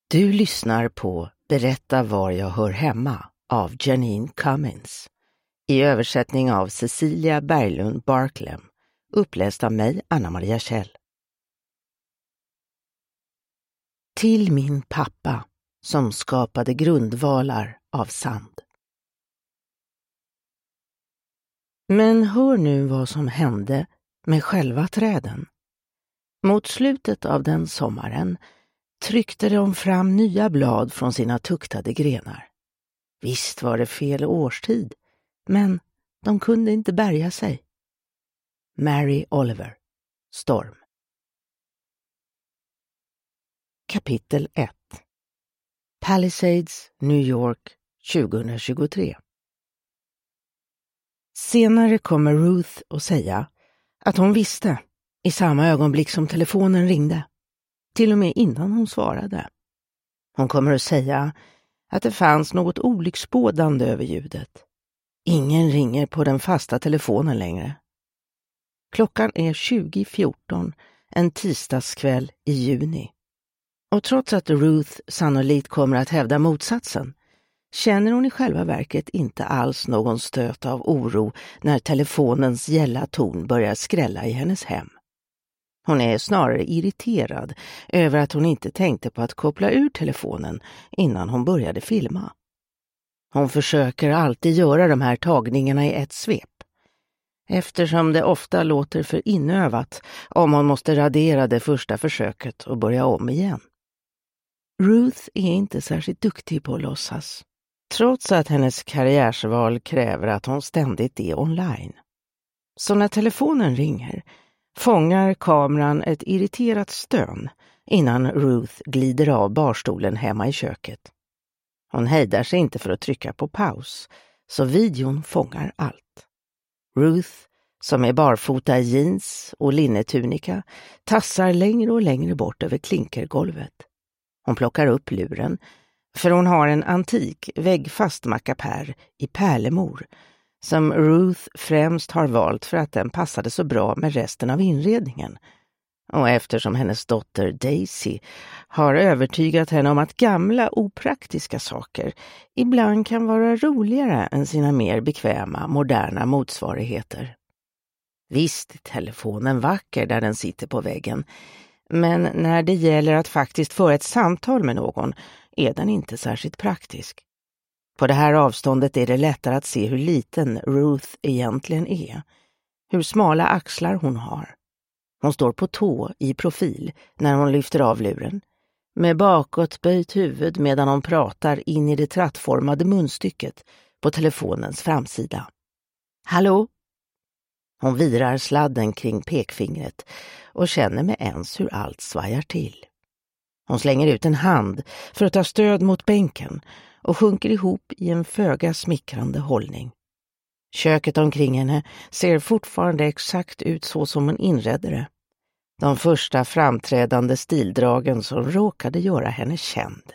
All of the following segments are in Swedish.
Du lyssnar på Berätta var jag hör hemma av Janine Cummins. I översättning av Cecilia Berglund Barklem. Uppläst av mig, Anna-Maria Kjell. Till min pappa som skapade grundvalar av sand. Men hör nu vad som hände med själva träden. Mot slutet av den sommaren tryckte de fram nya blad från sina tuktade grenar. Visst var det fel årstid, men de kunde inte bärga sig. Mary Oliver, Storm. Kapitel 1. Palisades, New York, 2023. Senare kommer Ruth att säga att hon visste i samma ögonblick som telefonen ringde. Till och med innan hon svarade. Hon kommer att säga att det fanns något olycksbådande över ljudet. Ingen ringer på den fasta telefonen längre. Klockan är 20:14 en tisdagskväll i juni. Och trots att Ruth sannolikt kommer att hävda motsatsen känner hon i själva verket inte alls någon stöt av oro när telefonens gälla ton börjar skrälla i hennes hem. Hon är snarare irriterad över att hon inte tänkte på att koppla ur telefonen innan hon började filma. Hon försöker alltid göra de här tagningarna i ett svep, eftersom det ofta låter för inövat om hon måste radera det första försöket och börja om igen. Ruth är inte särskilt duktig på att låtsas, trots att hennes karriärsval kräver att hon ständigt är online. Så när telefonen ringer fångar kameran ett irriterat stön innan Ruth glider av barstolen hemma i köket. Hon hejdar sig inte för att trycka på paus, så videon fångar allt. Ruth, som är barfota i jeans och linnetunika, tassar längre och längre bort över klinkergolvet. Hon plockar upp luren, för hon har en antik väggfast mackapär i pärlemor som Ruth främst har valt för att den passade så bra med resten av inredningen. Och eftersom hennes dotter Daisy har övertygat henne om att gamla opraktiska saker ibland kan vara roligare än sina mer bekväma, moderna motsvarigheter. Visst är telefonen vacker där den sitter på väggen, men när det gäller att faktiskt föra ett samtal med någon är den inte särskilt praktisk. På det här avståndet är det lättare att se hur liten Ruth egentligen är, hur smala axlar hon har. Hon står på tå i profil när hon lyfter av luren, med bakåtböjt huvud medan hon pratar in i det trattformade munstycket på telefonens framsida. Hallå? Hon virar sladden kring pekfingret och känner med ens hur allt svajar till. Hon slänger ut en hand för att ta stöd mot bänken och sjunker ihop i en föga smickrande hållning. Köket omkring henne ser fortfarande exakt ut så som hon inredde det. De första framträdande stildragen som råkade göra henne känd.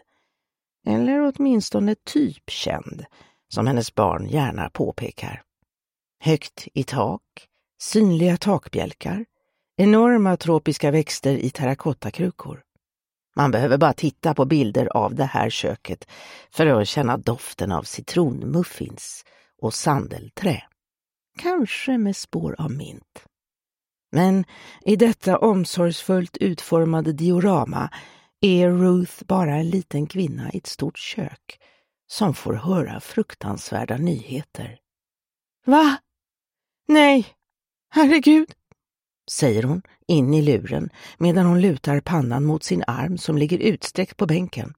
Eller åtminstone typ känd, som hennes barn gärna påpekar. Högt i tak, synliga takbjälkar, enorma tropiska växter i terrakottakrukor. Man behöver bara titta på bilder av det här köket för att känna doften av citronmuffins och sandelträ. Kanske med spår av mint. Men i detta omsorgsfullt utformade diorama är Ruth bara en liten kvinna i ett stort kök som får höra fruktansvärda nyheter. Va? Nej, herregud, säger hon in i luren medan hon lutar pannan mot sin arm som ligger utsträckt på bänken.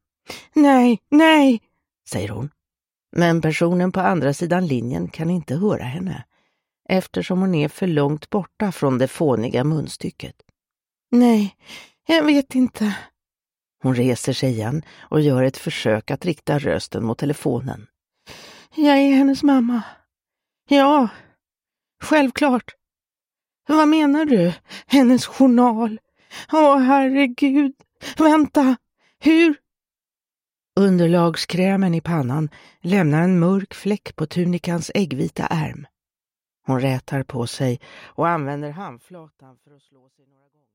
Nej, säger hon. Men personen på andra sidan linjen kan inte höra henne, eftersom hon är för långt borta från det fåniga munstycket. Nej, jag vet inte. Hon reser sig igen och gör ett försök att rikta rösten mot telefonen. Jag är hennes mamma. Ja, självklart. Vad menar du? Hennes journal? Åh, herregud. Vänta, hur? Underlagskrämen i pannan lämnar en mörk fläck på tunikans äggvita ärm. Hon rätar på sig och använder handflatan för att slå sig några gånger.